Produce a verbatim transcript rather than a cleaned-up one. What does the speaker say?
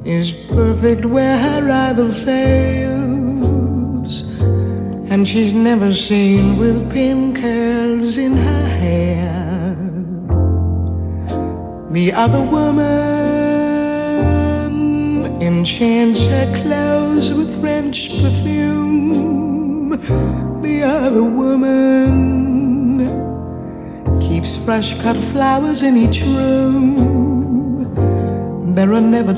is perfect where her rival fails, and she's never seen with pin curls in her hair. The other woman enchants her clothes with French perfume. The other woman keeps fresh cut flowers in each room. There are never